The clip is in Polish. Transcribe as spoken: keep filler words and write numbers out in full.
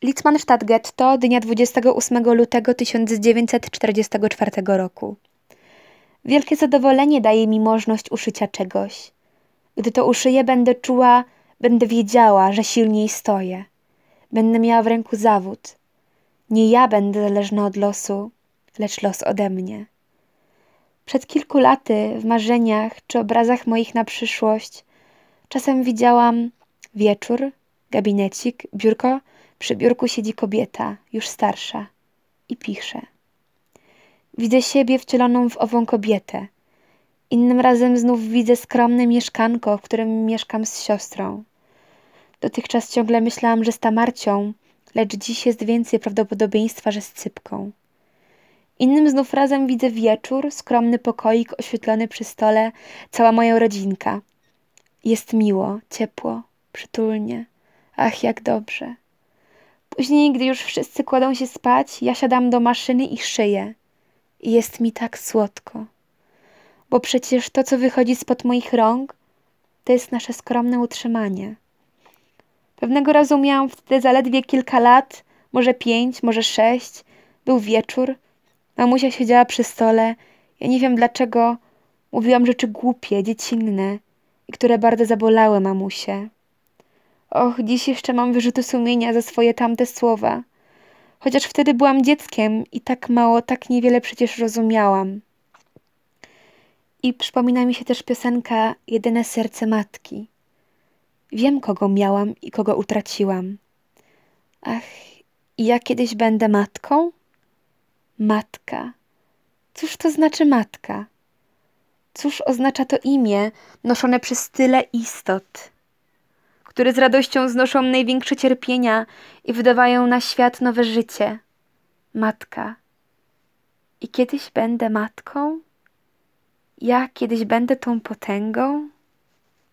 Litzmannstadt Getto, dnia dwudziestego ósmego lutego tysiąc dziewięćset czterdziestego czwartego roku. Wielkie zadowolenie daje mi możliwość uszycia czegoś. Gdy to uszyję, będę czuła, będę wiedziała, że silniej stoję. Będę miała w ręku zawód. Nie ja będę zależna od losu, lecz los ode mnie. Przed kilku laty w marzeniach czy obrazach moich na przyszłość czasem widziałam wieczór, gabinecik, biurko, przy biurku siedzi kobieta, już starsza, i pisze. Widzę siebie wcieloną w ową kobietę. Innym razem znów widzę skromne mieszkanko, w którym mieszkam z siostrą. Dotychczas ciągle myślałam, że z Tamarcią, lecz dziś jest więcej prawdopodobieństwa, że z Cypką. Innym znów razem widzę wieczór, skromny pokoik oświetlony przy stole, cała moja rodzinka. Jest miło, ciepło, przytulnie. Ach, jak dobrze. Później, gdy już wszyscy kładą się spać, ja siadam do maszyny i szyję. I jest mi tak słodko. Bo przecież to, co wychodzi spod moich rąk, to jest nasze skromne utrzymanie. Pewnego razu miałam wtedy zaledwie kilka lat, może pięć, może sześć. Był wieczór. Mamusia siedziała przy stole. Ja nie wiem dlaczego mówiłam rzeczy głupie, dziecinne i które bardzo zabolały mamusię. Och, dziś jeszcze mam wyrzuty sumienia za swoje tamte słowa. Chociaż wtedy byłam dzieckiem i tak mało, tak niewiele przecież rozumiałam. I przypomina mi się też piosenka Jedyne serce matki. Wiem, kogo miałam i kogo utraciłam. Ach, i ja kiedyś będę matką? Matka. Cóż to znaczy matka? Cóż oznacza to imię noszone przez tyle istot, które z radością znoszą największe cierpienia i wydawają na świat nowe życie? Matka. I kiedyś będę matką? Ja kiedyś będę tą potęgą?